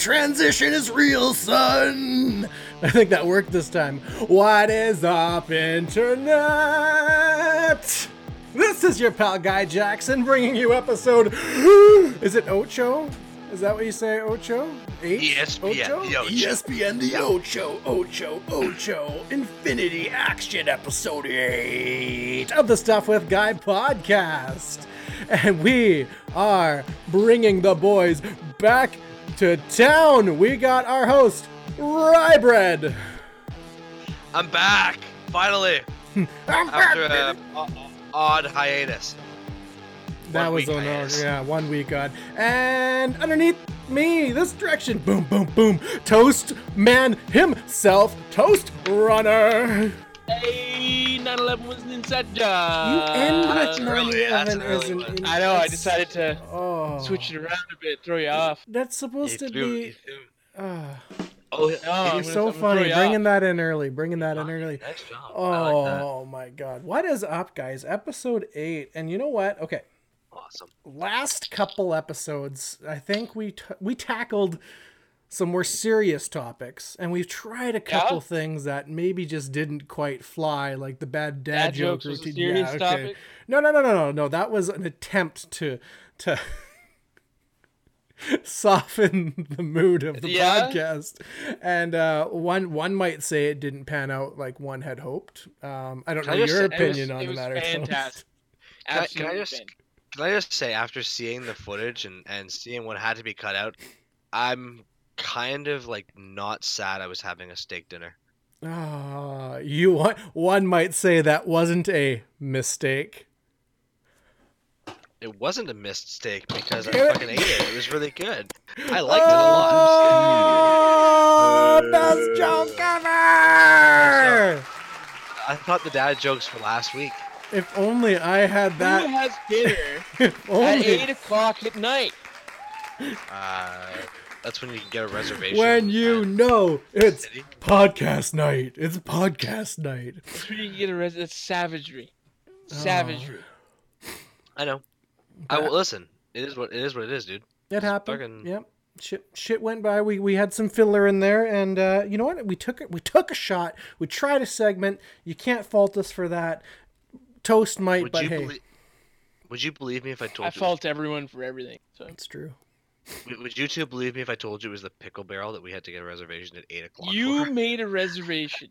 transition is real, son. I think that worked this time. What is up, Internet? This is your pal Guy Jackson bringing you episode... Is it Ocho? Is that what you say, Ocho? ESPN, Ocho? the Ocho. ESPN, the Ocho. Infinity Action, episode 8 of the Stuff with Guy podcast. And we are bringing the boys back to town. We got our host, Rybread. I'm back, finally. After an odd hiatus. That was on hiatus. 1 week on. And underneath me, this direction, boom, boom, boom, Toast Man himself, Toast Runner. Hey, 9/11 was an inside You job. end with that's early, 9/11 that's an as early an... one. I know, I decided to switch switch it around a bit, throw you off. That's supposed to be... Oh, You're so funny, bringing that in early, Nice job. I like that. Oh my god. What is up, guys? Episode 8. And you know what? Okay. Awesome. Last couple episodes, I think we tackled some more serious topics, and we've tried a couple things that maybe just didn't quite fly, like the bad dad joke jokes was a routine. serious topic? No. That was an attempt to soften the mood of the podcast, and one might say it didn't pan out like one had hoped. I don't know your opinion on the matter. Fantastic. Can I just say, after seeing the footage and seeing what had to be cut out, I'm kind of like not sad I was having a steak dinner. One might say that wasn't a mistake. It wasn't a mistake because I fucking ate it. It was really good. I liked it a lot. Best joke ever! I thought the dad jokes for last week. If only I had Who that. has dinner If at only. 8 o'clock at night? That's when you can get a reservation. When you at know it's City. podcast night. It's podcast night. That's when you can get a That's savagery. Savagery. I know. I will listen. It is what it is, dude. It happened. fucking- Yep. Shit went by. We had some filler in there, and you know what? We took a shot. We tried a segment. You can't fault us for that. Toast might, Would but you hey, would you believe me if I told I you? fault everyone for everything. So it's true. Would you two believe me if I told you it was the Pickle Barrel that we had to get a reservation at 8 o'clock? you for? made a reservation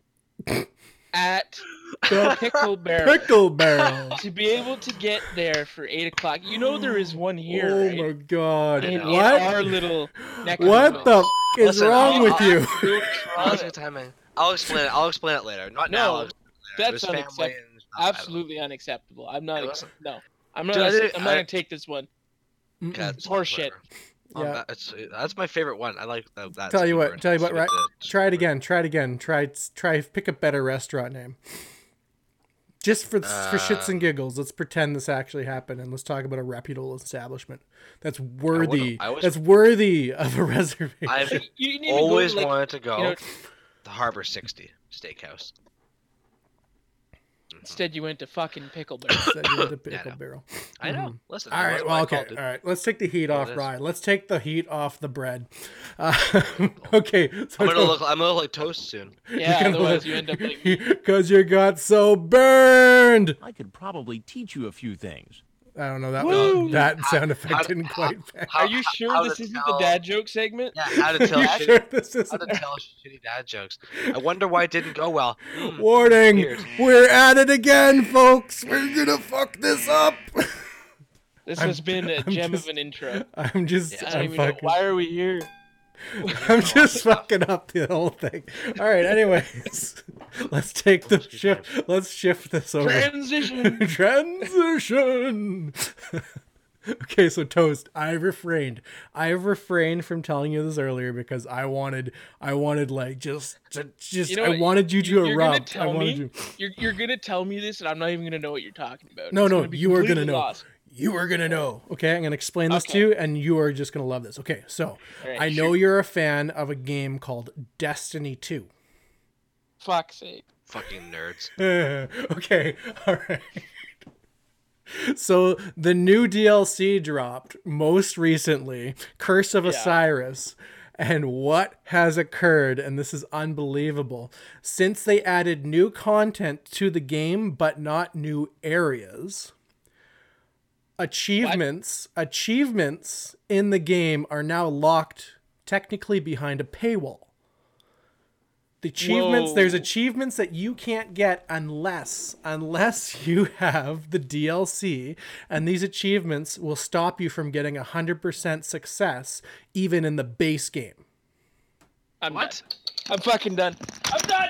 at the Pickle Barrel Pickle barrel. to be able to get there for 8 o'clock. You know there is one here, Oh right? my god! In What? our little neck of What the woods. the is Listen, wrong with you? I'll take timing. I'll explain it later. Not now. I'll explain it later. That's It was family unacceptable. and- Absolutely unacceptable. I'm not. Hey, listen. No, I'm not. Dude, I'm not gonna take this one. Okay, It's horseshit. Yeah. That's my favorite one. I like that. Tell you what, Right? right? Try it again. Try pick a better restaurant name. Just for shits and giggles, let's pretend this actually happened, and let's talk about a reputable establishment that's worthy. I was- That's worthy of a reservation. I've You need always to go, wanted to go you know- the Harbor 60 Steakhouse. Instead, you went to fucking Pickle Barrel. Said you had a pickle Yeah, I know. barrel. I know. Listen. All right, that's well, what I okay, called it. all right. Let's take the heat off, it is. Ryan. Let's take the heat off the bread. Okay, so I'm gonna look like toast soon. Yeah, otherwise you end up like. because you got so burned. I could probably teach you a few things. I don't know Woo! that sound effect how- didn't quite. how- Are you sure how this to isn't tell- the dad joke segment? Yeah, how to tell You shitty, sure this how isn't? to tell shitty dad jokes. I wonder why it didn't go well. Warning! Weird. We're at it again, folks. We're gonna fuck this up. This I'm- has been a I'm gem just- of an intro. I'm just, I don't I'm even know. fucking, Why are we here? I'm just fucking up the whole thing. All right. Anyways, let's take the shift. Let's shift this over. Transition. Transition. Okay, so Toast, I've refrained from telling you this earlier because I wanted like just You know I what? wanted you to You're gonna erupt. I tell wanted me. you. You're gonna tell me this, and I'm not even gonna know what you're talking about. No, It's no, gonna be you are gonna completely know. lost. You are gonna know. Okay, I'm gonna explain this to Okay. you, and you are just gonna love this. Okay, so All right, I know shoot. you're a fan of a game called Destiny 2. Fuck's sake. Fucking nerds. Okay, all right. So the new DLC dropped most recently, Curse of Yeah. Osiris, And what has occurred, and this is unbelievable, since they added new content to the game, but not new areas, achievements in the game are now locked technically behind a paywall. The achievements, there's achievements that you can't get unless you have the DLC, and these achievements will stop you from getting 100% success even in the base game. I'm What? done. I'm fucking done. I'm done.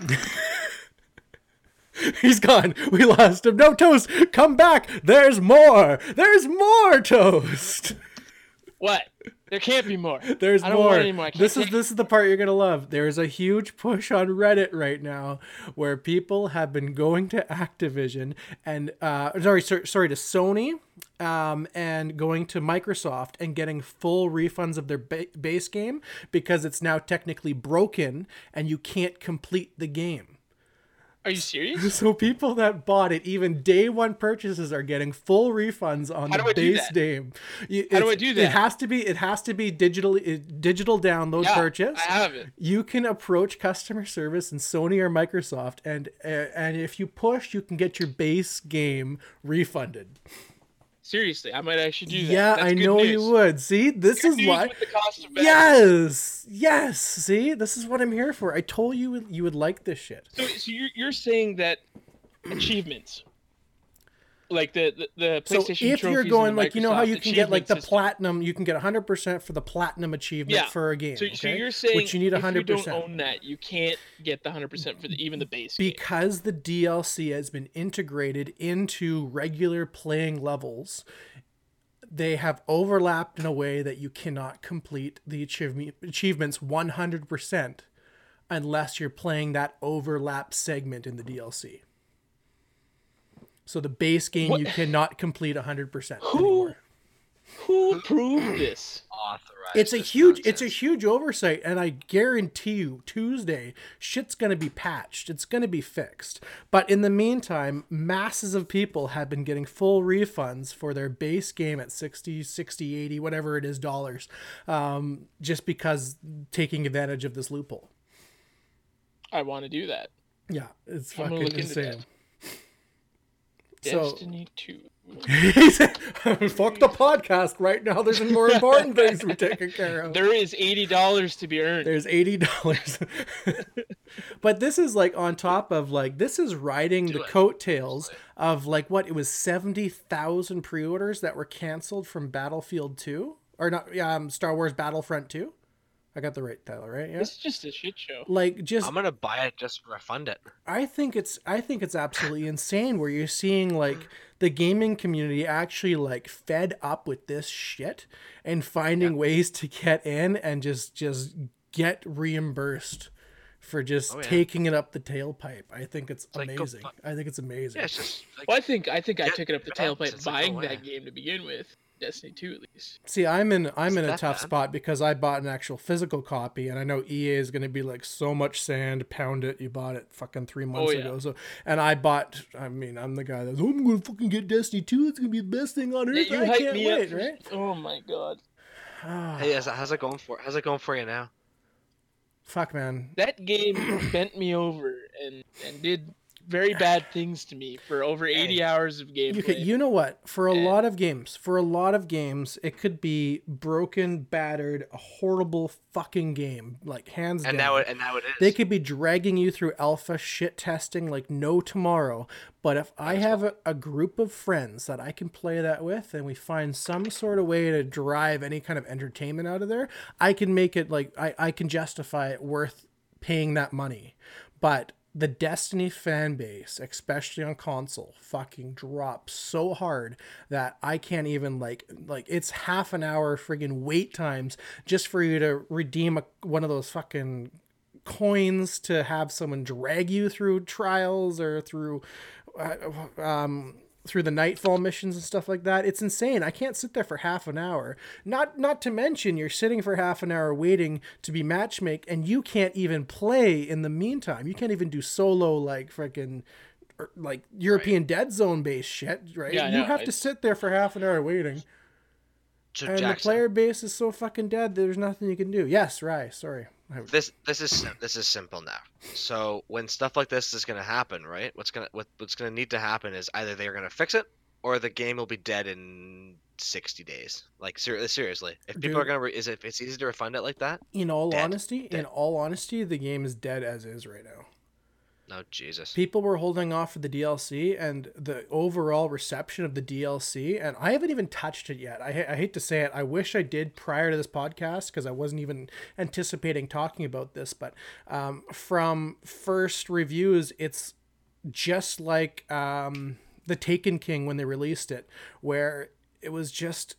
He's gone. We lost him. No, Toast, come back. There's more. There's more, Toast. What? There can't be more. There's I don't more. want any more. This is the part you're gonna love. There's a huge push on Reddit right now where people have been going to Activision and sorry to Sony and going to Microsoft and getting full refunds of their base game because it's now technically broken and you can't complete the game. Are you serious? So people that bought it, even day one purchases, are getting full refunds on the base game. How do I do that? It has to be digital download purchase. I have it. You can approach customer service in Sony or Microsoft, and if you push, you can get your base game refunded. Seriously, I might actually do that. Yeah, That's I good know news. you would. See, this is Good news why. with the cost of battery. Yes. See, this is what I'm here for. I told you you would like this shit. So you're saying that achievements, like the PlayStation So if you're trophies going and the like, you know how you Microsoft can get like the achievement system- platinum, you can get 100% for the platinum achievement for a game. So okay? you're saying which you need 100%. if you don't own that, you can't get the 100% for even the base game. Because the DLC has been integrated into regular playing levels, they have overlapped in a way that you cannot complete the achievements 100% unless you're playing that overlap segment in the DLC. So the base game you cannot complete 100% anymore. Who approved this? Authorized. It's a huge oversight, and I guarantee you Tuesday shit's going to be patched. It's going to be fixed. But in the meantime, masses of people have been getting full refunds for their base game at 60, 80, whatever it is, dollars, just because taking advantage of this loophole. I want to do that. Yeah, it's I'm gonna fucking look into insane. that. So Destiny 2. he said, fuck the podcast right now. There's more important things to be taken care of. There is $80 to be earned. There's $80. But this is like on top of like, this is riding the coattails of like what it was 70,000 pre-orders that were canceled from Battlefield 2 or not. Star Wars Battlefront 2. I got the right title, right? Yeah. It's just a shit show. Like just I'm gonna buy it just to refund it. I think it's absolutely insane where you're seeing like the gaming community actually like fed up with this shit and finding ways to get in and just get reimbursed for just taking it up the tailpipe. I think it's amazing. I think it's amazing. Yeah, it's just like, Well, I think I took it up the tailpipe it's like, buying oh, that game to begin with. Destiny 2 at least. See, I'm in a that tough bad? spot because I bought an actual physical copy, and I know EA is going to be like, so much sand, pound it. You bought it fucking 3 months ago. So, and I bought. I mean, I'm the guy that's I'm going to fucking get Destiny 2. It's going to be the best thing on earth. You I hyped can't me wait, up. right? Oh my god. hey, how's it going for you now? Fuck, man. That game bent me over and did very bad things to me for over 80 hours of gameplay. You know what? For a lot of games, it could be broken, battered, a horrible fucking game, like hands down. And now it is. They could be dragging you through alpha shit testing like no tomorrow. But if I have a group of friends that I can play that with and we find some sort of way to drive any kind of entertainment out of there, I can make it like I can justify it worth paying that money. But the Destiny fan base, especially on console, fucking drops so hard that I can't even like it's half an hour friggin' wait times just for you to redeem one of those fucking coins to have someone drag you through trials or through the Nightfall missions and stuff like that. It's insane. I can't sit there for half an hour. Not to mention you're sitting for half an hour waiting to be matchmake and you can't even play in the meantime. You can't even do solo like freaking like European Dead Zone based shit, right? Yeah, you have to sit there for half an hour waiting. So And the Jackson, player base is so fucking dead. There's nothing you can do. Yes, Rye. Sorry. this is simple now. So when stuff like this is gonna happen, right? What's gonna need to happen is either they're gonna fix it or the game will be dead in 60 days. Like seriously, if people are Dude. gonna if it's easy to refund it like that, In all Dead. honesty, the game is dead as is right now. no Jesus. People were holding off for the DLC, and the overall reception of the DLC, and I haven't even touched it yet. I hate to say it. I wish I did prior to this podcast because I wasn't even anticipating talking about this. But from first reviews, it's just like the Taken King when they released it, where it was just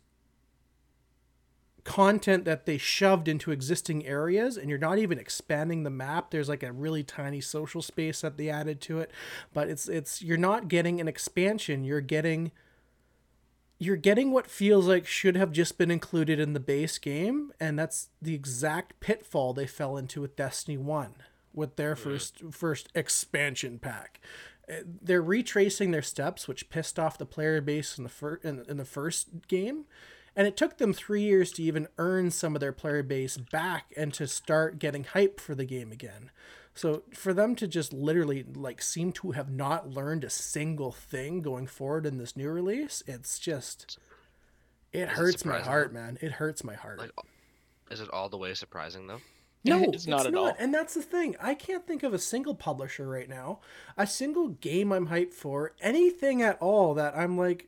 content that they shoved into existing areas, and you're not even expanding the map. There's like a really tiny social space that they added to it, but it's you're not getting an expansion. You're getting what feels like should have just been included in the base game, and that's the exact pitfall they fell into with Destiny 1 with their first expansion pack. They're retracing their steps, which pissed off the player base in the first game. And it took them 3 years to even earn some of their player base back and to start getting hype for the game again. So for them to just literally like seem to have not learned a single thing going forward in this new release, it's just, it hurts my heart, man. It hurts my heart. Like, is it all the way surprising though? No, It's not at all. And that's the thing. I can't think of a single publisher right now, a single game I'm hyped for, anything at all that I'm like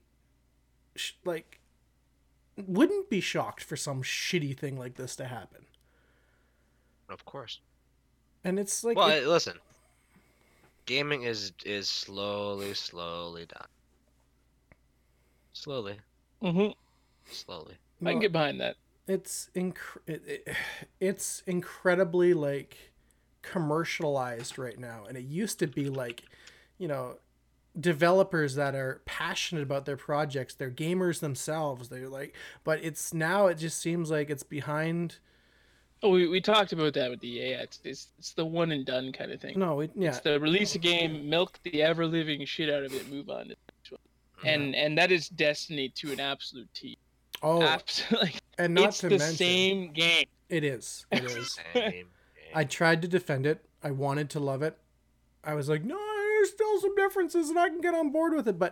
wouldn't be shocked for some shitty thing like this to happen. Of course. And it's like, Well, listen. Gaming is slowly done. Slowly. Mm-hmm. Slowly. I can get behind that. it's it's incredibly like commercialized right now, and it used to be like, you know, developers that are passionate about their projects, they're gamers themselves, they're like, but it's now, it just seems like it's behind. Oh, we talked about that with the EA. It's the one and done kind of thing. No, It's the release a game, milk the ever living shit out of it, move on to the next one. And that is Destiny to an absolute T. Oh, Absolutely. and not It's to the mention, same game. it is. Same. I tried to defend it. I wanted to love it. I was like, no, there's still some differences, and I can get on board with it. But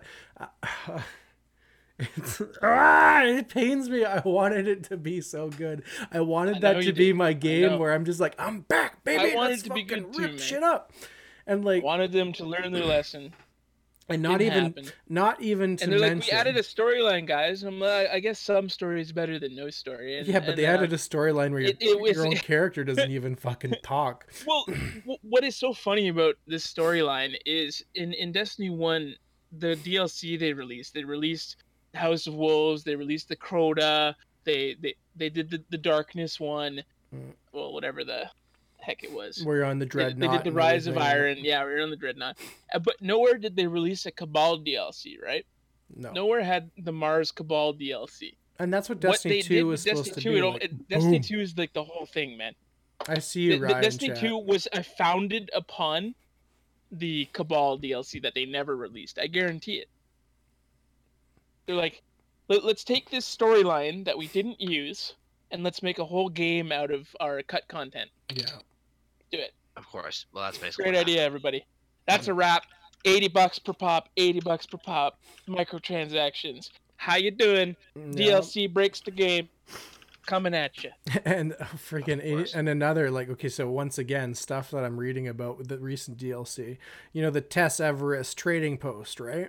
it pains me. I wanted it to be so good. I wanted that to be my game where I'm just like, I'm back, baby. I wanted Let's it to be fucking good too, rip man. shit up. And like, Wanted them to learn their lesson. and Didn't happen. not even to And they're mention. like, we added a storyline, guys. I'm like, I guess some story is better than no story. And, Yeah, but they added a storyline where your own character doesn't even fucking talk. Well, what is so funny about this storyline is in Destiny 1, the DLC they released House of Wolves, they released the Crota, they did the Darkness one, well, whatever the heck it was. We're on the They Dreadnought. did the and Rise of everything. Iron. Yeah, we were on the Dreadnought. But nowhere did they release a Cabal DLC, right? No. Nowhere had the Mars Cabal DLC. And that's what What Destiny they 2 did was with supposed Destiny to 2, be. Destiny Boom. 2 is like the whole thing, man. I see you, Ryan. Destiny chat. 2 was founded upon the Cabal DLC that they never released. I guarantee it. They're like, let's take this storyline that we didn't use and let's make a whole game out of our cut content. Yeah. Do it. Of course. Well, that's basically Great what idea, everybody. That's a wrap. $80 per pop. $80 per pop. Microtransactions. How you doing? Yeah. DLC breaks the game. Coming at you. And course. and another, like, okay, so once again, stuff that I'm reading about with the recent DLC, you know, the Tess Everest trading post, right?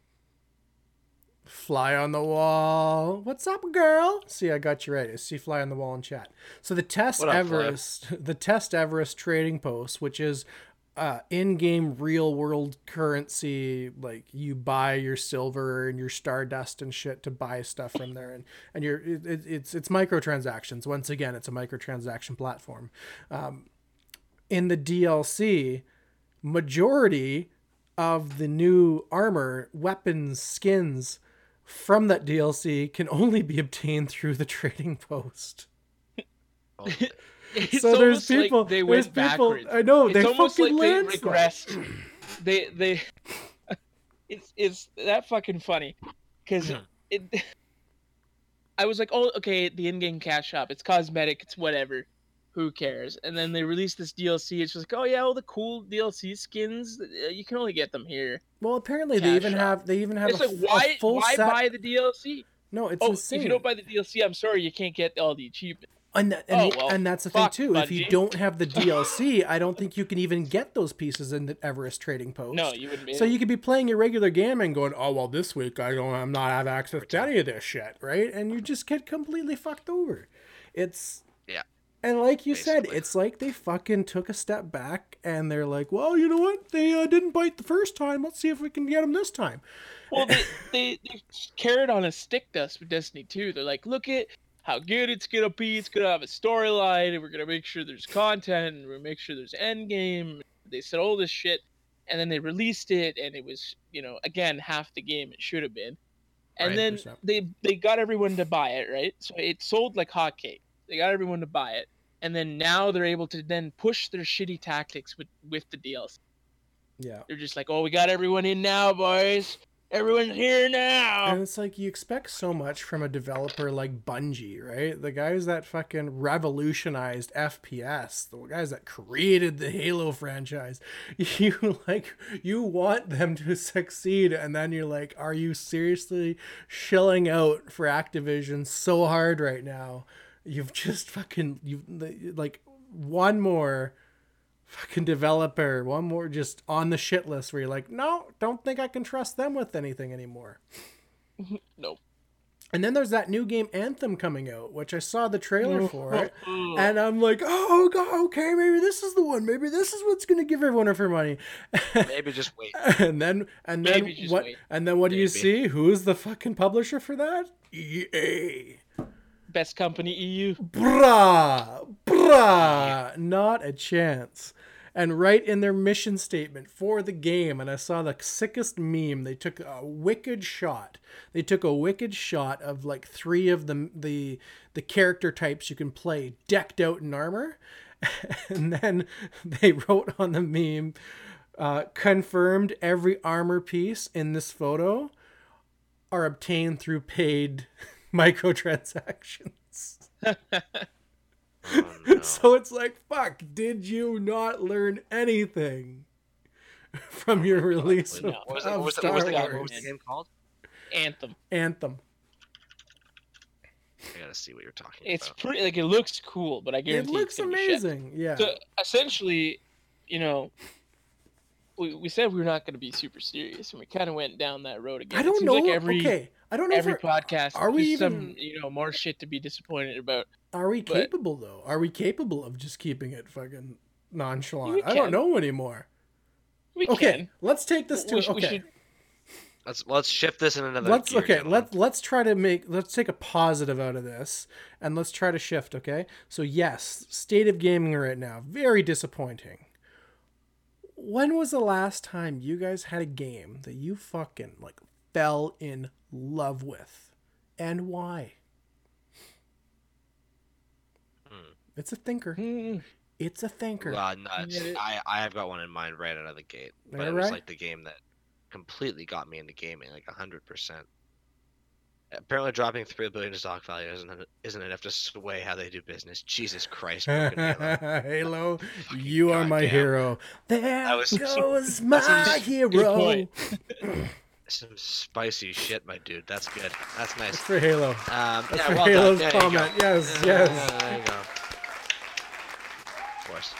Fly on the wall. What's up, girl? See, I got you right. I see fly on the wall in chat. So the Tess What up, Everest, the Tess Everest trading post, which is in-game real-world currency, like you buy your silver and your stardust and shit to buy stuff from there, and it's microtransactions. Once again, it's a microtransaction platform. In the DLC, majority of the new armor, weapons, skins from that DLC can only be obtained through the trading post. happened. It's So there's almost like people. they There's went people. backwards. I know It's they almost fucking like they landslide. regressed. They it's that fucking funny because it I was like, oh, okay, the in-game cash shop. It's cosmetic. It's whatever. Who cares? And then they released this DLC. It's just like, oh yeah, all the cool DLC skins. You can only get them here. Well, apparently Cash they shop. even have It's a, like, why a full set. buy the DLC? No, it's Oh, insane. if you don't buy the DLC, I'm sorry, you can't get all the achievements. And well, that's the thing fuck, too. If you Bungie. don't have the DLC, I don't think you can even get those pieces in the Everest Trading Post. No, you wouldn't be. So you could be playing your regular game and going, oh well, this week I'm not have access to any of this shit, right? And you just get completely fucked over. It's Yeah. And like you said, Basically. it's like they fucking took a step back and they're like, well, you know what? They didn't bite the first time. Let's see if we can get them this time. Well, they carrot on a stick dust with Destiny 2. They're like, look at how good it's gonna be. It's gonna have a storyline, and we're gonna make sure there's content, and we're gonna make sure there's end game. They said all this shit, and then they released it, and it was, again, half the game it should have been. And Right. then they got everyone to buy it, right? So it sold like hotcakes. They got everyone to buy it, and then now they're able to then push their shitty tactics with the DLC. Yeah. They're just like, oh, we got everyone in now, boys. Everyone's here now. And it's like you expect so much from a developer like Bungie, right? The guys that fucking revolutionized FPS, the guys that created the Halo franchise. You want them to succeed, and then you're like, are you seriously shilling out for Activision so hard right now? You've just like one more fucking developer, one more just on the shit list where you're like, no, don't think I can trust them with anything anymore. Nope. And then there's that new game Anthem coming out, which I saw the trailer for it, and I'm like, oh god, okay, maybe this is the one. Maybe this is what's gonna give everyone her money. Maybe just wait. and then Maybe just what? wait. And then what do you Maybe. see? Who's the fucking publisher for that? EA. Best company EU. Bruh, not a chance. And right in their mission statement for the game, and I saw the sickest meme. They took a wicked shot. They took a wicked shot of like 3 of the character types you can play decked out in armor, and then they wrote on the meme, confirmed every armor piece in this photo are obtained through paid microtransactions. Oh, no. So it's like, fuck, did you not learn anything from your release no. of, What was of the Star Wars? game called? Anthem. Anthem. I gotta see what you're talking It's about. pretty, like, it looks cool, but I It guarantee looks it's gonna be shit. amazing. Yeah. So essentially, we said we were not going to be super serious, and we kind of went down that road again. I It don't seems know. Like every Okay. I don't know every if podcast, are we there's some even- more shit to be disappointed about. are we but- capable though? Are we capable of just keeping it fucking nonchalant? We I don't can. know anymore. We Okay, can. let's take this to We okay. should- Let's shift this in another. Let's gear, okay. gentlemen. Let's take a positive out of this, and let's try to shift. Okay, so yes, state of gaming right now, very disappointing. When was the last time you guys had a game that you fucking like fell in love with, and why? It's a thinker. Hmm. It's a thinker. Nuts. Yeah. I have got one in mind right out of the gate, but it Alright. was like the game that completely got me into gaming, like 100%. Apparently, dropping 3 billion stock value isn't enough to sway how they do business. Jesus Christ, fucking Halo. Halo, you are my goddamn. hero. There That was- goes my hero. point. Some spicy shit, my dude. That's good. That's nice. That's for Halo. Yeah, That's for well Halo's done. There you go. comment. Yes, Yeah, yes. there you go. Of course.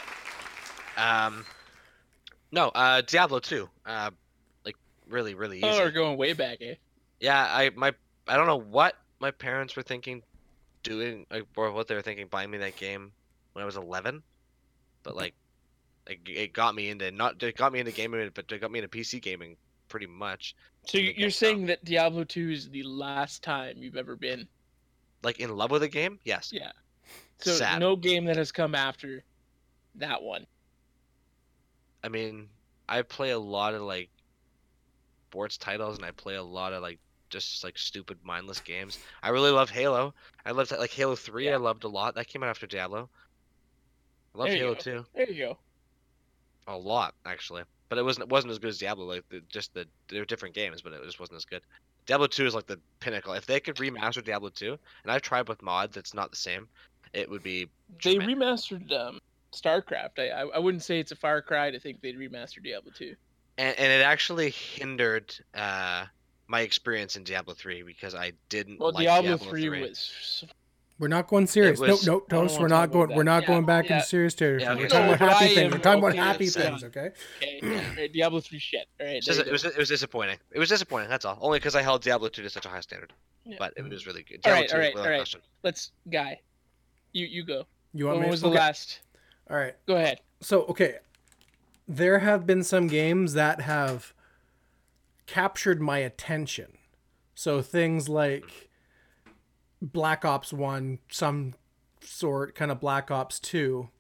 No, Diablo 2. Like really, really easy. Oh, we're going way back, eh? Yeah, I don't know what my parents were thinking doing, or what they were thinking buying me that game when I was 11, but like it got me into gaming, but it got me into PC gaming pretty much. So Yeah, you're saying that Diablo 2 is the last time you've ever been? Like in love with a game? Yes. Yeah. So Sad. no game that has come after that one. I mean, I play a lot of like sports titles, and I play a lot of like just like stupid mindless games. I really love Halo. I loved like Halo 3. Yeah. I loved a lot. That came out after Diablo. I love There you Halo go. 2 There you go. a lot actually, but it wasn't as good as Diablo. Like they were different games, but it just wasn't as good. Diablo 2 is like the pinnacle. If they could remaster Diablo 2, and I've tried with mods, it's not the same. It would be. They tremendous. remastered StarCraft. I wouldn't say it's a far cry to think they'd remaster Diablo 2. And it actually hindered my experience in Diablo 3 because I didn't Well, like Diablo Diablo 3 3. was. We're not going serious. was- No, I don't Toast. wanna We're talk not about going. that. We're not going back Yeah. into serious territory. Yeah, We're okay. talking No, about but happy I things. am We're talking about okay happy with things. some. Okay. Okay, Diablo 3 shit. All right, It's just- it was disappointing. It was disappointing. That's all. Only because I held Diablo 2 to such a high standard. Yeah. But it was really good. All Diablo right, 2 all is right, without all right. question. Let's Guy. You go. You want When me? was the Okay. last? All right. Go ahead. So okay, there have been some games that have captured my attention. So things like Black Ops 1, some sort, kind of Black Ops 2.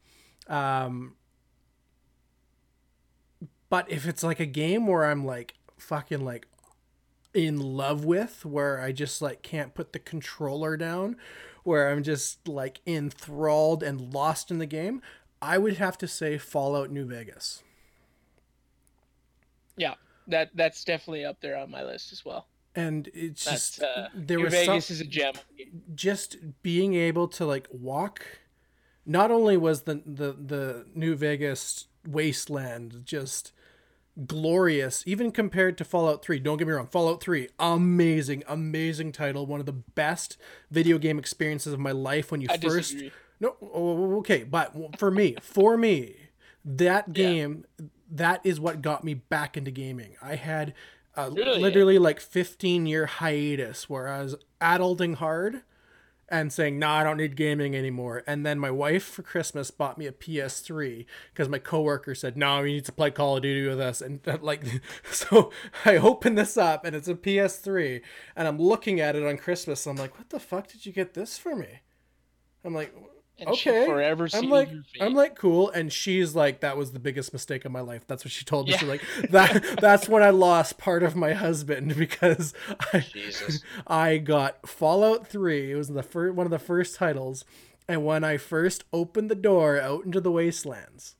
But if it's like a game where I'm like fucking like in love with, where I just like can't put the controller down, where I'm just like enthralled and lost in the game, I would have to say Fallout New Vegas. Yeah, that's definitely up there on my list as well. And it's That's just there New was Vegas is a gem. just being able to like walk. Not only was the New Vegas wasteland just glorious, even compared to Fallout 3. Don't get me wrong, Fallout 3, amazing title, one of the best video game experiences of my life. When you I first disagree. no, okay, but for me, that game, that is what got me back into gaming. I had Really? literally like 15-year hiatus where I was adulting hard and saying, no, I don't need gaming anymore. And then my wife for Christmas bought me a PS3 because my coworker said, no, you need to play Call of Duty with us. And like, so I open this up and it's a PS3 and I'm looking at it on Christmas. And I'm like, what the fuck did you get this for me? I'm like, And she okay. forever I'm sealed like, your fate. I'm like, cool. And she's like, that was the biggest mistake of my life. That's what she told me. Yeah. She's like, that's when I lost part of my husband because Jesus. I got Fallout 3. It was one of the first titles. And when I first opened the door out into the wastelands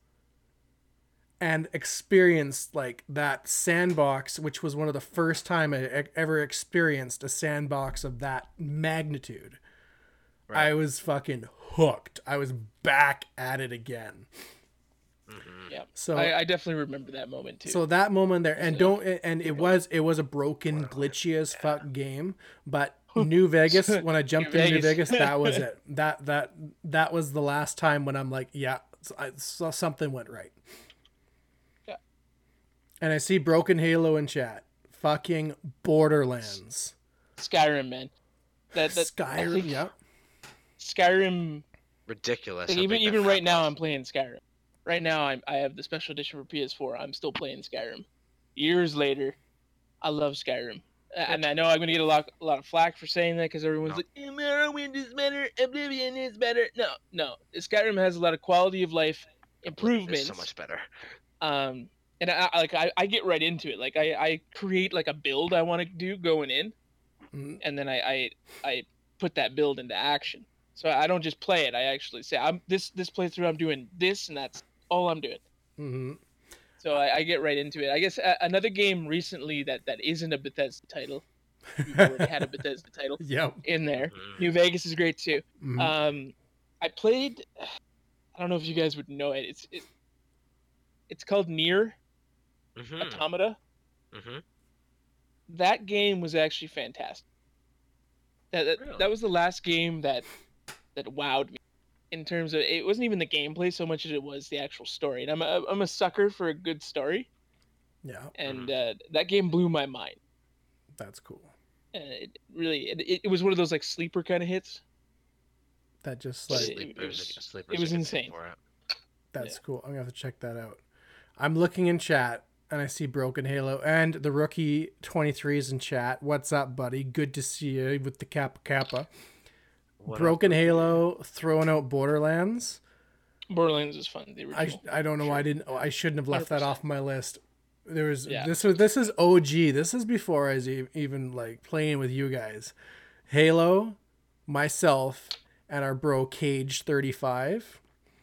and experienced like that sandbox, which was one of the first time I ever experienced a sandbox of that magnitude, Right. I was fucking hooked. I was back at it again. Yeah. So I definitely remember that moment too. so that moment there, and it was a broken, glitchy as fuck game, but New Vegas, when I jumped into New Vegas, that was it. That was the last time when I'm like, yeah, I saw something went right. Yeah. And I see Broken Halo in chat. Fucking Borderlands. Skyrim, man. I Skyrim, think yeah. Skyrim. Ridiculous. Like, how even big that even right map now, was. I'm playing Skyrim. Right now, I have the special edition for PS4. I'm still playing Skyrim. Years later, I love Skyrim. And I know I'm gonna get a lot of flack for saying that because everyone's No. like, Morrowind is better, Oblivion is better. No. Skyrim has a lot of quality of life improvements. It's so much better. And I get right into it. Like I create like a build I want to do going in, Mhm. and then I put that build into action. So I don't just play it. I actually say I'm this playthrough I'm doing this, and that's all I'm doing. Mm-hmm. So I get right into it. I guess another game recently that isn't a Bethesda title. We've already had a Bethesda title Yep. in there. Mhm. New Vegas is great too. Mhm. I played. I don't know if you guys would know it. It's called Nier Mhm. Automata. Mhm. That game was actually fantastic. That Really? was the last game that wowed me in terms of it wasn't even the gameplay so much as it was the actual story. And I'm a sucker for a good story, Yeah, and that game blew my mind. that's cool. And it really it was one of those like sleeper kind of hits. That just like it was insane. That's cool. I'm gonna have to check that out. I'm looking in chat and I see Broken Halo and the rookie 23 is in chat. What's up, buddy? Good to see you with the Kappa. Broken Halo throwing out Borderlands. Borderlands is fun. The original. I don't know why I shouldn't have left that 100%. off my list. This is OG. This is before I was even like playing with you guys. Halo, myself, and our bro Cage 35.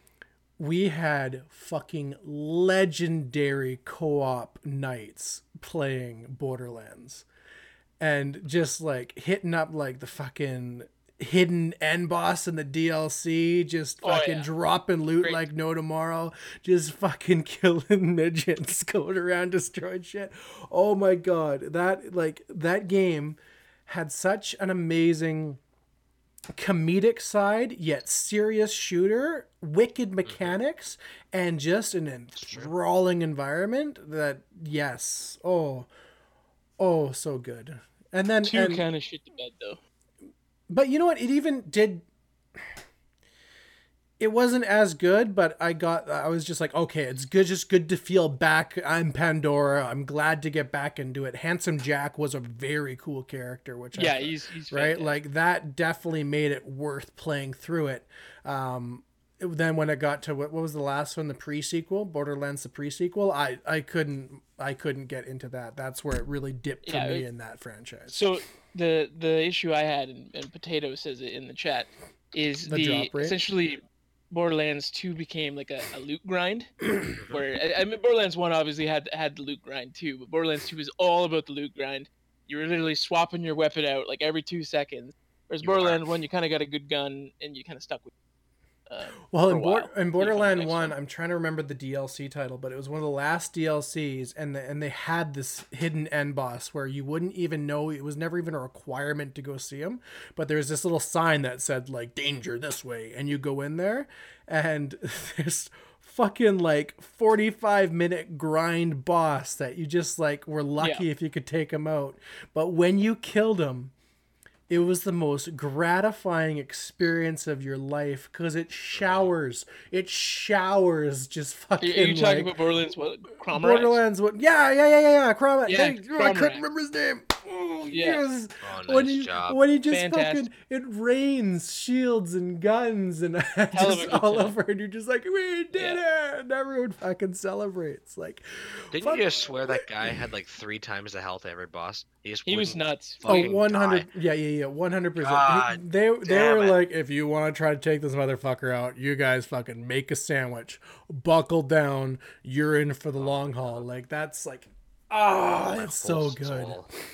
We had fucking legendary co-op nights playing Borderlands. and just like hitting up like the fucking hidden end boss in the DLC, just fucking dropping loot like no tomorrow, just fucking killing midgets, going around destroying shit. Oh my god, that game had such an amazing comedic side yet serious shooter, wicked mechanics, and just an enthralling environment that so good. And then kind of shit the bed though. But you know what? It even did. It wasn't as good, but I was just like, okay, it's good, just good to feel back. I'm Pandora. I'm glad to get back into it. Handsome Jack was a very cool character, which he's right. fantastic. Like that definitely made it worth playing through it. Then when it got to what was the last one, the pre-sequel, Borderlands, the pre-sequel, I couldn't get into that. That's where it really dipped for me in that franchise. So the issue I had, and Potato says it in the chat, is the essentially Borderlands 2 became like a loot grind, where I mean Borderlands 1 obviously had the loot grind too, but Borderlands 2 is all about the loot grind. You were literally swapping your weapon out like every 2 seconds, whereas Borderlands 1 you kind of got a good gun and you kind of stuck with. Well, in Borderlands 1, I'm trying to remember the DLC title, but it was one of the last DLCs, and they had this hidden end boss where you wouldn't even know, it was never even a requirement to go see him, but there's this little sign that said like danger this way, and you go in there, and this fucking like 45-minute grind boss that you just like were lucky if you could take him out, but when you killed him, it was the most gratifying experience of your life because it showers just fucking. Are you talking about Borderlands? What? Cromarax? Borderlands? What? Yeah. Cromarax. Yeah, I couldn't remember his name. Oh, yes. Oh, nice job. When he just Fantastic. fucking, it rains shields and guns and just all over, and you're just like, we did it, and everyone fucking celebrates. Like, didn't you just swear that guy had like 3 times the health of every boss? He was nuts. Oh, 100. Yeah, 100%. They were like, if you want to try to take this motherfucker out, you guys fucking make a sandwich, buckle down, you're in for the long haul. Like, that's like, it's so good.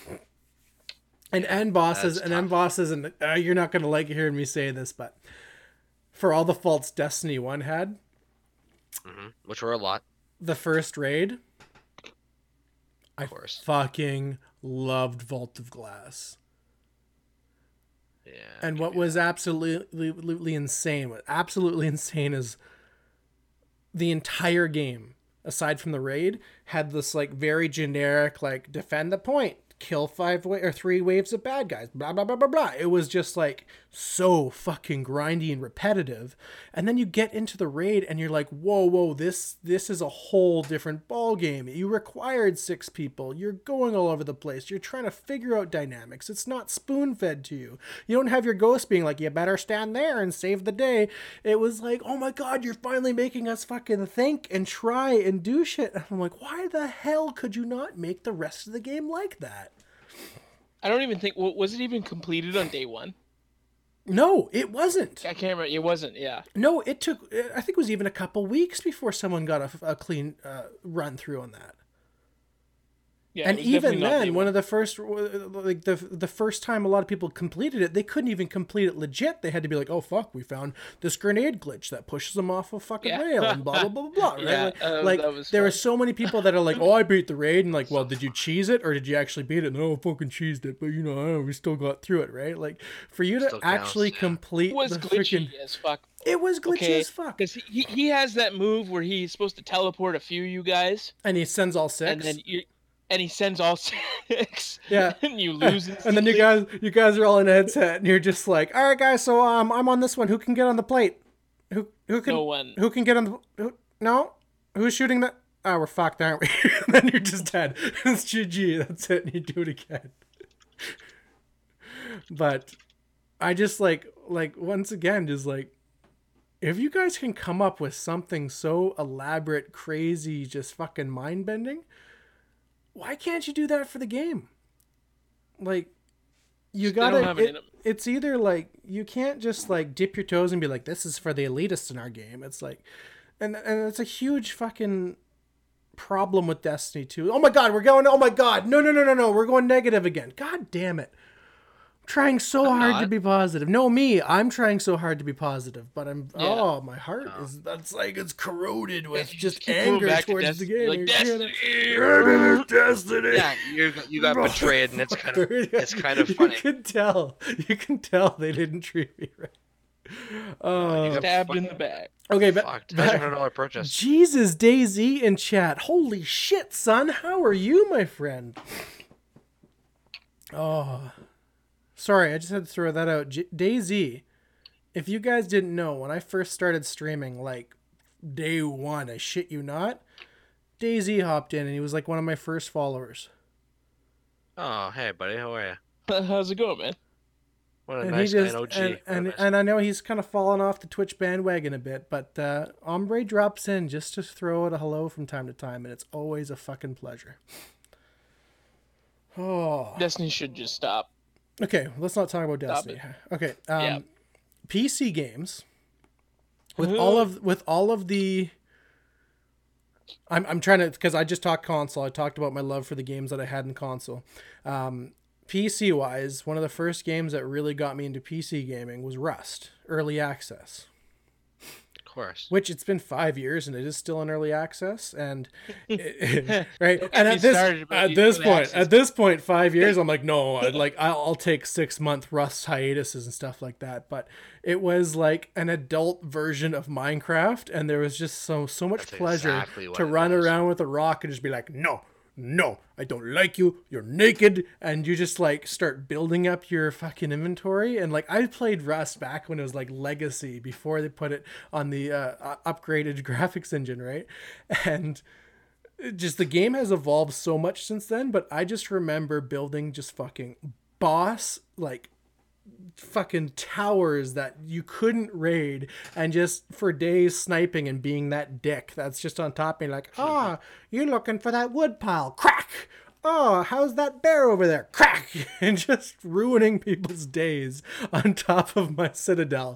And end bosses, and you're not gonna like hearing me say this, but for all the faults Destiny 1 had, which were a lot, the first raid, of course, fucking loved Vault of Glass. Yeah. And what was absolutely insane is the entire game, aside from the raid, had this like very generic like defend the point, kill 3 waves of bad guys, blah blah blah blah blah. It was just like so fucking grindy and repetitive. And then you get into the raid and you're like, whoa, this is a whole different ball game. You required 6 people. You're going all over the place. You're trying to figure out dynamics. It's not spoon fed to you. You don't have your ghost being like, you better stand there and save the day. It was like, oh my god, you're finally making us fucking think and try and do shit. And I'm like, why the hell could you not make the rest of the game like that? I don't even think, was it even completed on day 1? No, it wasn't. I can't remember. It wasn't, yeah. No, it took, I think it was even a couple weeks before someone got a clean run through on that. Yeah, and even then, one of the first, like the first time a lot of people completed it, they couldn't even complete it legit. They had to be like, "Oh fuck, we found this grenade glitch that pushes them off a fucking rail," and blah blah blah blah. Right? Yeah, like there are so many people that are like, "Oh, I beat the raid," and like, "Well, did you cheese it or did you actually beat it?" No, I fucking cheesed it, but you know, we still got through it, right? Like for you to actually complete, it was glitchy as fuck. It was glitchy as fuck. Because he has that move where he's supposed to teleport a few you guys, and he sends all 6, and then he sends all 6. Yeah. And you lose. And then you guys are all in a headset, and you're just like, all right, guys. So I'm on this one. Who can get on the plate? Who can? No one. Who can get on the? No. Who's shooting that? Oh, we're fucked, aren't we? Then you're just dead. It's GG. That's it. And you do it again. But I just like once again, just like, if you guys can come up with something so elaborate, crazy, just fucking mind bending, why can't you do that for the game? Like, you gotta, it's either like, you can't just like dip your toes and be like, this is for the elitists in our game. It's like, and it's a huge fucking problem with Destiny 2. Oh my god, oh my god. No. We're going negative again. God damn it. I'm trying so hard to be positive. No, me. I'm trying so hard to be positive, but my heart that's like it's corroded with just anger towards the game. Like, Destiny. Destiny. Yeah, you got betrayed, and it's kind of funny. You can tell they didn't treat me right. Stabbed in the back. Okay, $100 purchase. Jesus, DayZ in chat. Holy shit, son. How are you, my friend? Oh, sorry. I just had to throw that out. DayZ, if you guys didn't know, when I first started streaming, like day one, I shit you not, DayZ hopped in and he was like one of my first followers. Oh, hey, buddy. How are you? How's it going, man? What a And nice OG. and I know he's kind of fallen off the Twitch bandwagon a bit, but Ombre drops in just to throw it a hello from time to time, and it's always a fucking pleasure. Oh, Destiny should just stop. okay. Let's not talk about Destiny. Okay. PC games with all of the. I'm trying to, because I just talked console. I talked about my love for the games that I had in console. PC wise, one of the first games that really got me into PC gaming was Rust, early access. Of course. Which it's been 5 years and it is still in early access, and right. And at this point, 5 years, I'm like, no, I'll take 6 month Rust hiatuses and stuff like that. But it was like an adult version of Minecraft, and there was just so much pleasure to run around with a rock and just be like, no, I don't like you. You're naked. And you just like start building up your fucking inventory. And like, I played Rust back when it was like Legacy, before they put it on the upgraded graphics engine, right? And just the game has evolved so much since then. But I just remember building just fucking boss, like fucking towers that you couldn't raid, and just for days sniping and being that dick that's just on top of me, like, you're looking for that wood pile, crack, how's that bear over there, crack, and just ruining people's days on top of my citadel.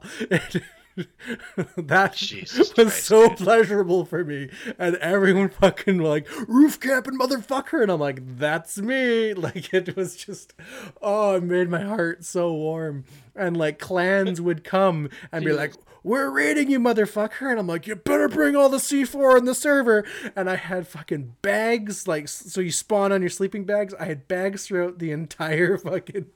That Jesus was Christ, so dude. pleasurable for me, and everyone fucking like, roof camping motherfucker, and I'm like, that's me. Like, it was just, it made my heart so warm. And like, clans would come and be like, we're raiding you, motherfucker, and I'm like, you better bring all the C4 on the server. And I had fucking bags, like, so you spawn on your sleeping bags. I had bags throughout the entire fucking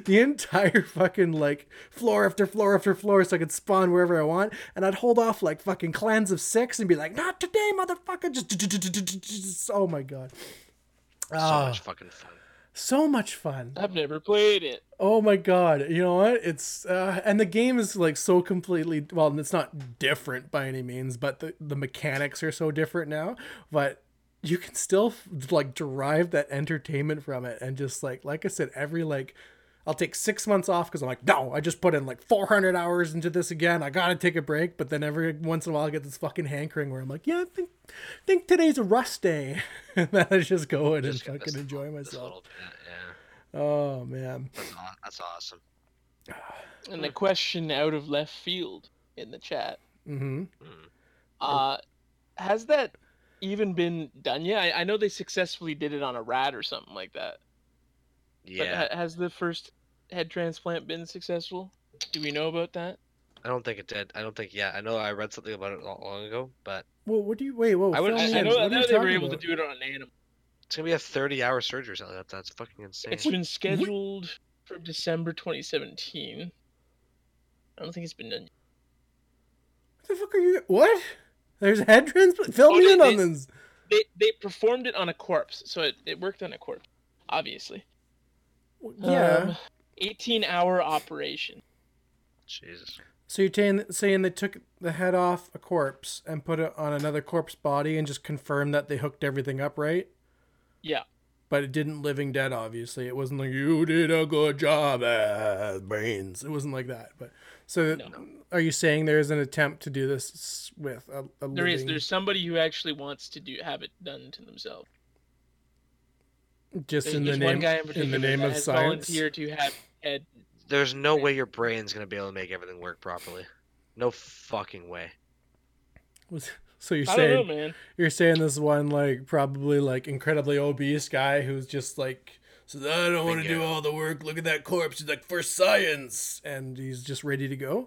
like floor after floor after floor, so I could spawn wherever I want. And I'd hold off like fucking clans of 6 and be like, not today, motherfucker. Just oh my god. So much fucking fun. So much fun. I've never played it. Oh my god. You know what? It's and the game is like so completely, well, it's not different by any means, but the mechanics are so different now, but you can still like derive that entertainment from it. And just like I said, every like, I'll take 6 months off because I'm like, no, I just put in like 400 hours into this again. I gotta take a break. But then every once in a while I get this fucking hankering where I'm like, yeah, I think today's a Rust day. And then I just go in and fucking enjoy myself. Yeah. Oh man, That's awesome. And the question out of left field in the chat. Has that even been done yet? I know they successfully did it on a rat or something like that. Yeah. But has the first head transplant been successful? Do we know about that? I don't think it did. I know I read something about it not long ago, but well, what do you wait? Whoa, I know they were able to do it on an animal. it's gonna be a 30-hour surgery or something like that. That's fucking insane. It's been scheduled for December 2017. I don't think it's been done yet. What the fuck are you? What? There's a head transplant. Fill me in on this. They performed it on a corpse, so it worked on a corpse, obviously. Yeah. 18-hour operation. Jesus. So you're saying they took the head off a corpse and put it on another corpse body and just confirmed that they hooked everything up right? Yeah. But it didn't living dead, obviously. It wasn't like, you did a good job, brains. It wasn't like that. But so Are you saying there's an attempt to do this with a living... There's somebody who actually wants to have it done to themselves. Just There's in the one guy in name of has science. volunteered to have head. There's no way your brain's gonna be able to make everything work properly. No fucking way. So I don't know, man. you're saying this one like probably like incredibly obese guy who's just like says, I don't want to do Bingo. all the work. Look at that corpse. He's like, for science, and he's just ready to go.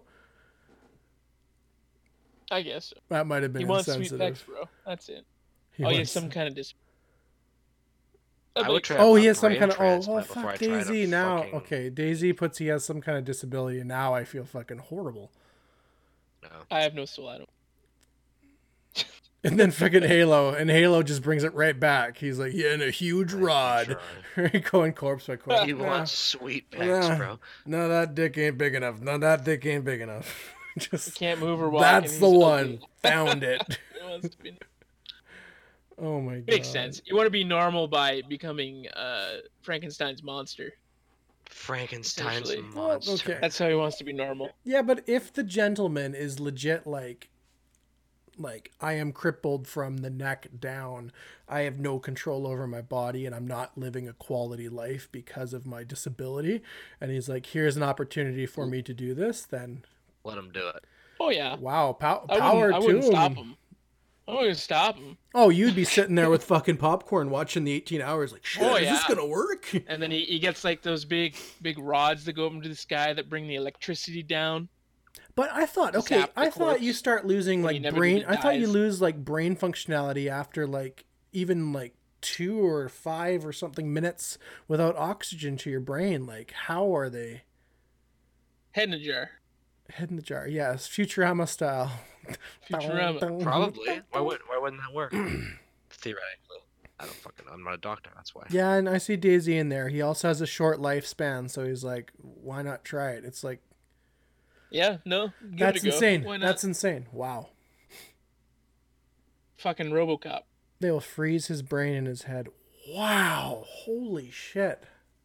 I guess so. That might have been He wants insensitive. sweet pecs, bro. That's it. He Oh, he has wants- some kind of I would try. Oh, a he has some brain kind of. Oh, transplant well, before fuck I tried a Daisy now. fucking- Okay, Daisy puts he has some kind of disability, and now I feel fucking horrible. No. I have no soul. I don't. And then fucking Halo, and Halo just brings it right back. He's like, yeah, and a huge rod. Going corpse by corpse. He Nah. wants sweet pecs, Nah. bro. No, that dick ain't big enough. No, that dick ain't big enough. He Just can't move or walk. that's and the he's one. ugly. Found it. He wants to be- Oh my god. Makes sense. You want to be normal by becoming Frankenstein's monster. Frankenstein's Essentially. monster. okay. That's how he wants to be normal. Yeah, but if the gentleman is legit like I am crippled from the neck down, I have no control over my body, and I'm not living a quality life because of my disability, and he's like, here's an opportunity for me to do this, then Let him do it. Oh yeah. wow, power I to wouldn't stop him. him. I wouldn't stop him. Oh, you'd be sitting there with fucking popcorn watching the 18 hours like, shit, Oh, is this yeah. gonna work? And then he gets like those big rods that go up into the sky that bring the electricity down. But I thought, okay, Zap the I thought you corpse, start losing and like he never brain. really I thought you dies. lose like brain functionality after like even like 2 or 5 or something minutes without oxygen to your brain. Like, how are they? Head in a jar. Head in the jar. Yes, Futurama style. Futurama. Probably. Why wouldn't that work? Theoretically. I'm not a doctor, that's why. Yeah, and I see Daisy in there. He also has a short lifespan, so he's like, why not try it? It's like, Yeah, no. Give that's it a go. insane. Why not? That's insane. Wow. Fucking RoboCop. They will freeze his brain in his head. Wow. Holy shit.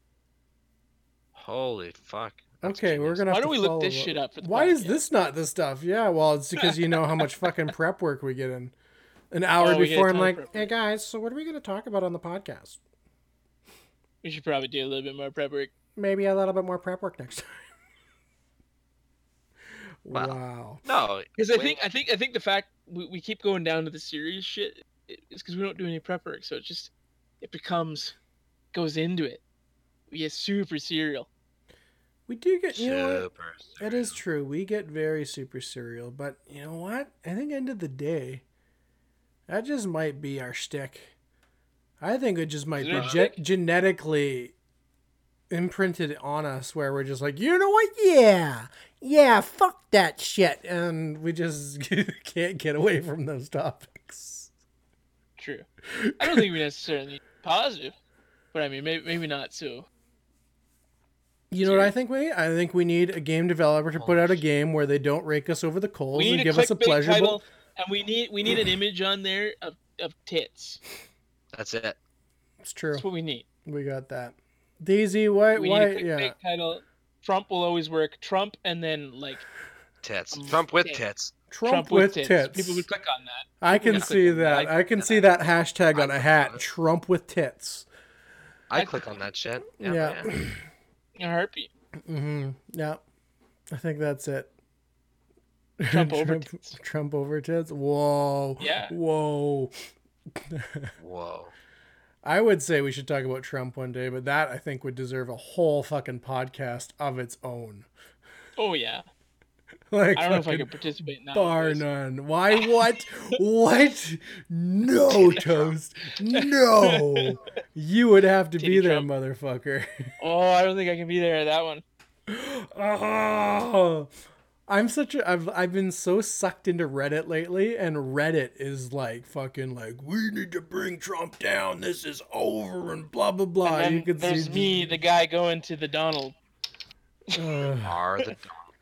Holy fuck. That's Okay, we're genius. gonna have Why to don't we look follow this up. shit up for the Why is podcast? this not the stuff? Yeah, well, it's because you know how much fucking prep work we get in. An hour Oh, we get a before, I'm ton of like, prep hey work. guys, so what are we gonna talk about on the podcast? We should probably do a little bit more prep work. Maybe a little bit more prep work next time. Wow. Wow. No. Because I we- think the fact we keep going down to the serious shit is because we don't do any prep work, so it goes into it. We get super serial. We do get, you know what? Super. It is true. We get very super serial, but you know what? I think end of the day, that just might be our shtick. I think it just might Is it be our shtick? genetically imprinted on us, where we're just like, you know what? Yeah, fuck that shit, and we just can't get away from those topics. True. I don't think we necessarily need positive, but I mean maybe not so. You know what I think we need? I think we need a game developer to put out a game where they don't rake us over the coals We and need give a us a clickbait pleasurable. title, and we need an image on there of tits. That's it. It's true. That's what we need. We got that. Daisy, why? We need a clickbait Yeah. title. Trump will always work. Trump and then like Tits. Trump with tits. tits. Trump with tits. People would click on that. I can would see click on that. that. I can see that hashtag on a click hat. on it. Trump with tits. I click on that shit. Yeah. In a heartbeat. Mm-hmm. Yeah. I think that's it. Trump over tits. Trump over tits. Whoa. Yeah. Whoa. Whoa. I would say we should talk about Trump one day, but that I think would deserve a whole fucking podcast of its own. Oh yeah. Like, I don't know if I fucking could participate in that. bar one, none. Why? What? What? No, Toast. No. You would have to be Titty there, Trump. motherfucker. Oh, I don't think I can be there at that one. Oh, I've been so sucked into Reddit lately, and Reddit is like fucking like, we need to bring Trump down. This is over and blah blah blah. And You then can there's see me, the guy going to the Donald. Are the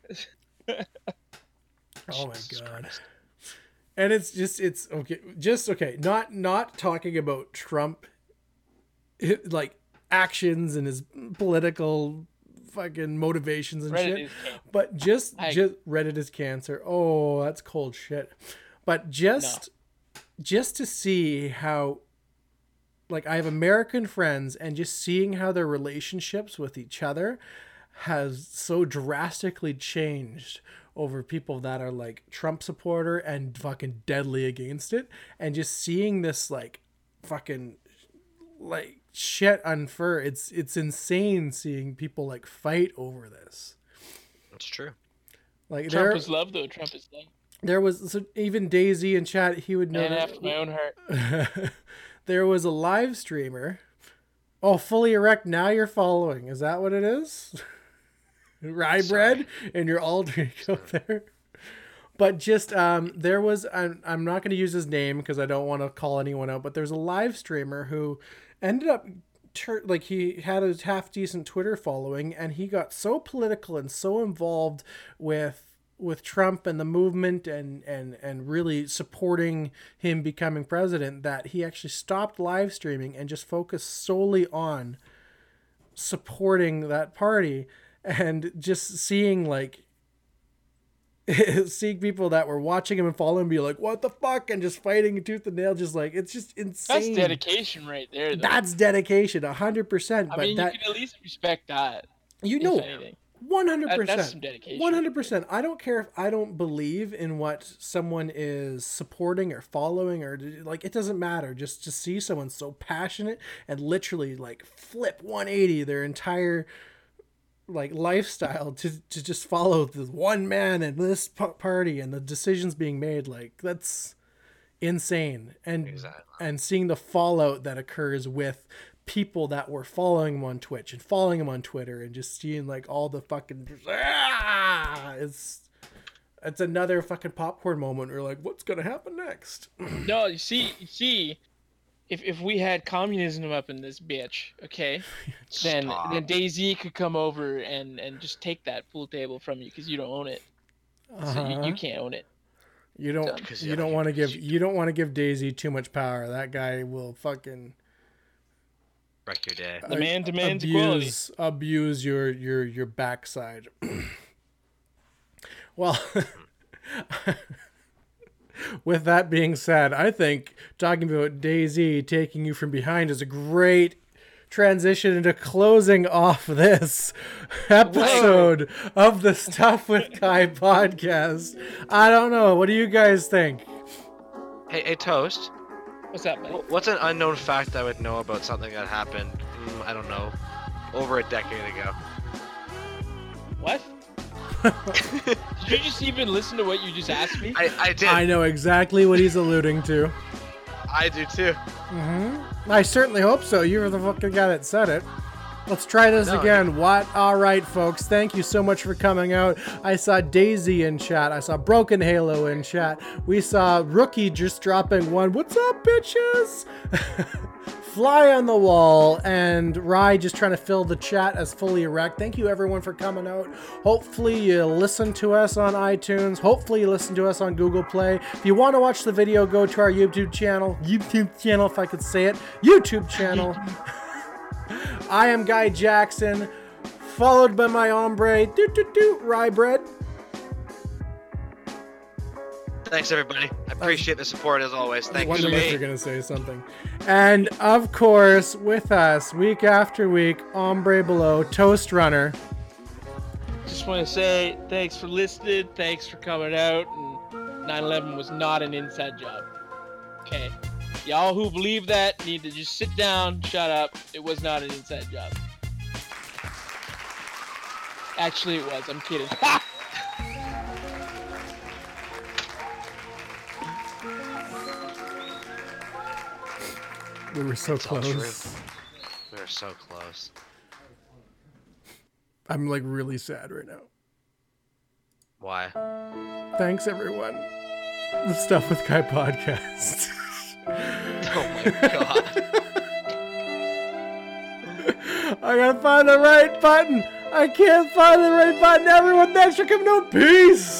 Oh my Jesus god. Christ. And it's okay. Not talking about Trump, like actions and his political fucking motivations and Reddit shit. is king. But just I- Reddit is cancer. Oh, that's cold shit. But just to see how, like, I have American friends, and just seeing how their relationships with each other has so drastically changed over people that are like Trump supporter and fucking deadly against it, and just seeing this like fucking like shit unfurl. It's insane seeing people like fight over this. That's true. Like Trump is love, though. Trump is love. There was even Daisy in chat. He would know. Man after my own heart. There was a live streamer. Oh, Fully Erect. Now you're following. Is that what it is? Rye bread and your alter ego there. But just there was. I'm not going to use his name because I don't want to call anyone out. But there's a live streamer who ended up like he had a half decent Twitter following, and he got so political and so involved with Trump and the movement and really supporting him becoming president that he actually stopped live streaming and just focused solely on supporting that party, and just seeing like seeing people that were watching him and following him be like, what the fuck, and just fighting tooth and nail, just like, it's just insane. That's dedication right there, though. That's dedication, 100%. I mean, you can at least respect that. You know, 100%. That's some dedication. 100%. I don't care if I don't believe in what someone is supporting or following, or like, it doesn't matter. Just to see someone so passionate and literally like flip 180 their entire like lifestyle to just follow the one man and this party and the decisions being made, like, that's insane. And Exactly. and seeing the fallout that occurs with people that were following him on Twitch and following him on Twitter, and just seeing like all the fucking it's another fucking popcorn moment. We're like, what's gonna happen next? No, you see, if we had communism up in this bitch, okay, then DayZ could come over and just take that pool table from you because you don't own it. So you can't own it. You don't want to give Daisy too much power. That guy will fucking wreck your day. The man demands equality. Abuse your backside. Well, with that being said, I think talking about DayZ taking you from behind is a great transition into closing off this episode of the Stuff with Kai podcast. I don't know. What do you guys think? Hey, Toast. What's up, man? What's an unknown fact I would know about something that happened, I don't know, over a decade ago? What? Did you just even listen to what you just asked me? I did. I know exactly what he's alluding to. I do too. I certainly hope so. You were the fucking guy that said it. Let's try this again. What? All right, folks. Thank you so much for coming out. I saw Daisy in chat. I saw Broken Halo in chat. We saw Rookie just dropping one. What's up, bitches? Fly on the Wall, and Rye just trying to fill the chat as Fully Erect. Thank you, everyone, for coming out. Hopefully you listen to us on iTunes. Hopefully you listen to us on Google Play. If you want to watch the video, go to our YouTube channel, if I could say it, YouTube channel. I am Guy Jackson, followed by my hombre, Rye Bread. Thanks, everybody. I appreciate the support as always. Thank you. You're going to say something. And, of course, with us, week after week, hombre below, Toast Runner. Just want to say thanks for listening. Thanks for coming out. And 9/11 was not an inside job. Okay. Y'all who believe that need to just sit down, shut up. It was not an inside job. Actually, it was. I'm kidding. We were so It's all close. true. We were so close. I'm like really sad right now. Why? Thanks, everyone. The Stuff with Kai podcast. Oh my god. I gotta find the right button. I can't find the right button. Everyone, thanks for coming out. Peace.